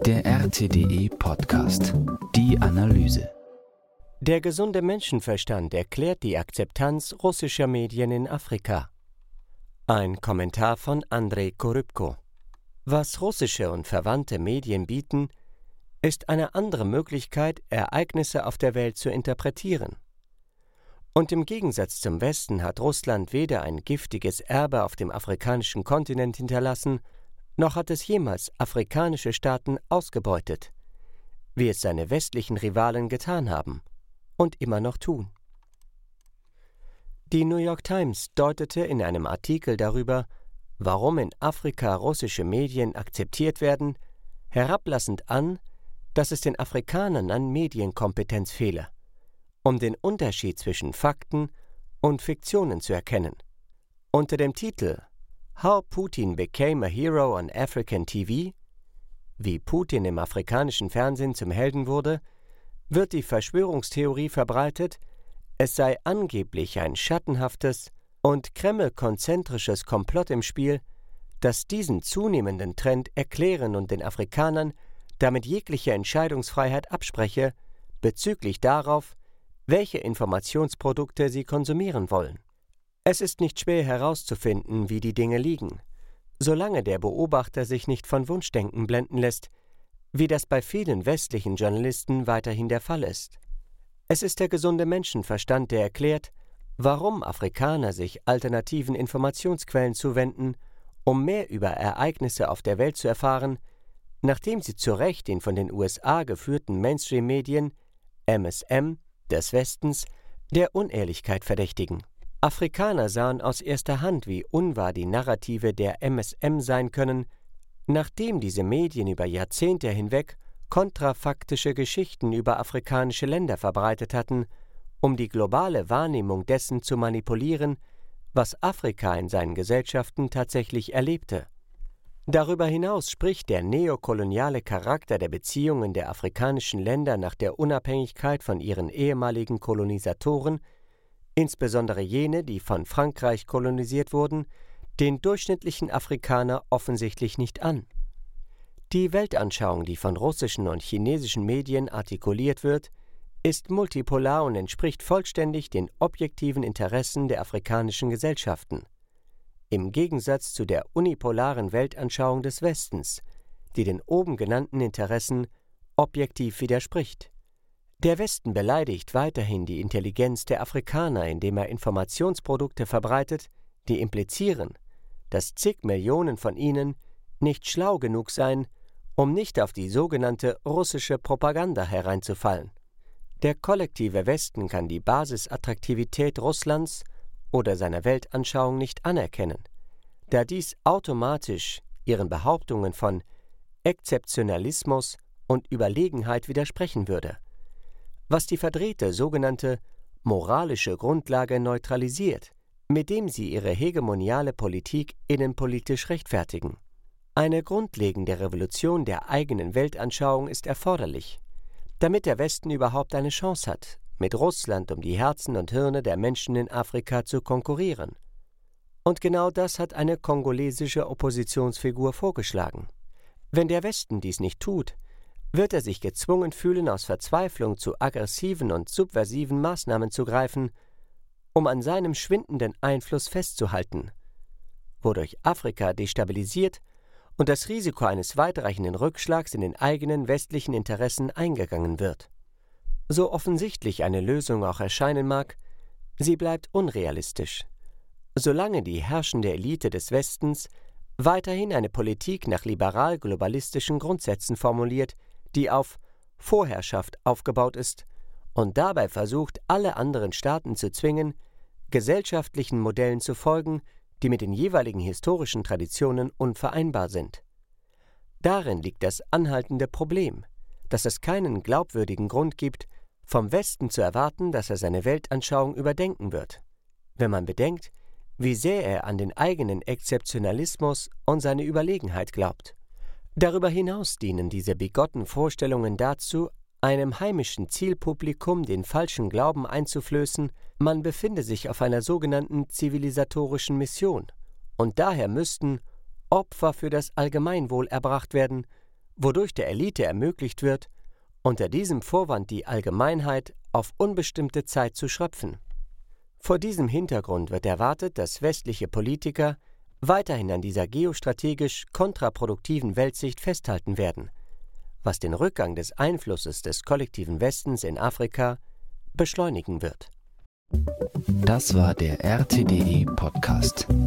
Der RTDE-Podcast. Die Analyse. Der gesunde Menschenverstand erklärt die Akzeptanz russischer Medien in Afrika. Ein Kommentar von Andrei Korybko. Was russische und verwandte Medien bieten, ist eine andere Möglichkeit, Ereignisse auf der Welt zu interpretieren. Und im Gegensatz zum Westen hat Russland weder ein giftiges Erbe auf dem afrikanischen Kontinent hinterlassen, noch hat es jemals afrikanische Staaten ausgebeutet, wie es seine westlichen Rivalen getan haben und immer noch tun. Die New York Times deutete in einem Artikel darüber, warum in Afrika russische Medien akzeptiert werden, herablassend an, dass es den Afrikanern an Medienkompetenz fehle, um den Unterschied zwischen Fakten und Fiktionen zu erkennen. Unter dem Titel How Putin Became a Hero on African TV, wie Putin im afrikanischen Fernsehen zum Helden wurde, wird die Verschwörungstheorie verbreitet, es sei angeblich ein schattenhaftes und kremlkonzentrisches Komplott im Spiel, das diesen zunehmenden Trend erklären und den Afrikanern damit jegliche Entscheidungsfreiheit abspreche bezüglich darauf, welche Informationsprodukte sie konsumieren wollen. Es ist nicht schwer herauszufinden, wie die Dinge liegen, solange der Beobachter sich nicht von Wunschdenken blenden lässt, wie das bei vielen westlichen Journalisten weiterhin der Fall ist. Es ist der gesunde Menschenverstand, der erklärt, warum Afrikaner sich alternativen Informationsquellen zuwenden, um mehr über Ereignisse auf der Welt zu erfahren, nachdem sie zu Recht den von den USA geführten Mainstream-Medien, MSM, des Westens, der Unehrlichkeit verdächtigen. Afrikaner sahen aus erster Hand, wie unwahr die Narrative der MSM sein können, nachdem diese Medien über Jahrzehnte hinweg kontrafaktische Geschichten über afrikanische Länder verbreitet hatten, um die globale Wahrnehmung dessen zu manipulieren, was Afrika in seinen Gesellschaften tatsächlich erlebte. Darüber hinaus spricht der neokoloniale Charakter der Beziehungen der afrikanischen Länder nach der Unabhängigkeit von ihren ehemaligen Kolonisatoren, insbesondere jene, die von Frankreich kolonisiert wurden, den durchschnittlichen Afrikaner offensichtlich nicht an. Die Weltanschauung, die von russischen und chinesischen Medien artikuliert wird, ist multipolar und entspricht vollständig den objektiven Interessen der afrikanischen Gesellschaften, im Gegensatz zu der unipolaren Weltanschauung des Westens, die den oben genannten Interessen objektiv widerspricht. Der Westen beleidigt weiterhin die Intelligenz der Afrikaner, indem er Informationsprodukte verbreitet, die implizieren, dass zig Millionen von ihnen nicht schlau genug seien, um nicht auf die sogenannte russische Propaganda hereinzufallen. Der kollektive Westen kann die Basisattraktivität Russlands oder seiner Weltanschauung nicht anerkennen, da dies automatisch ihren Behauptungen von Exzeptionalismus und Überlegenheit widersprechen würde, was die verdrehte sogenannte moralische Grundlage neutralisiert, mit dem sie ihre hegemoniale Politik innenpolitisch rechtfertigen. Eine grundlegende Revolution der eigenen Weltanschauung ist erforderlich, damit der Westen überhaupt eine Chance hat, mit Russland um die Herzen und Hirne der Menschen in Afrika zu konkurrieren. Und genau das hat eine kongolesische Oppositionsfigur vorgeschlagen. Wenn der Westen dies nicht tut, wird er sich gezwungen fühlen, aus Verzweiflung zu aggressiven und subversiven Maßnahmen zu greifen, um an seinem schwindenden Einfluss festzuhalten, wodurch Afrika destabilisiert und das Risiko eines weitreichenden Rückschlags in den eigenen westlichen Interessen eingegangen wird. So offensichtlich eine Lösung auch erscheinen mag, sie bleibt unrealistisch, solange die herrschende Elite des Westens weiterhin eine Politik nach liberal-globalistischen Grundsätzen formuliert, die auf Vorherrschaft aufgebaut ist und dabei versucht, alle anderen Staaten zu zwingen, gesellschaftlichen Modellen zu folgen, die mit den jeweiligen historischen Traditionen unvereinbar sind. Darin liegt das anhaltende Problem, dass es keinen glaubwürdigen Grund gibt, vom Westen zu erwarten, dass er seine Weltanschauung überdenken wird, wenn man bedenkt, wie sehr er an den eigenen Exzeptionalismus und seine Überlegenheit glaubt. Darüber hinaus dienen diese bigotten Vorstellungen dazu, einem heimischen Zielpublikum den falschen Glauben einzuflößen, man befinde sich auf einer sogenannten zivilisatorischen Mission und daher müssten Opfer für das Allgemeinwohl erbracht werden, wodurch der Elite ermöglicht wird, unter diesem Vorwand die Allgemeinheit auf unbestimmte Zeit zu schröpfen. Vor diesem Hintergrund wird erwartet, dass westliche Politiker weiterhin an dieser geostrategisch kontraproduktiven Weltsicht festhalten werden, was den Rückgang des Einflusses des kollektiven Westens in Afrika beschleunigen wird. Das war der RTDE Podcast.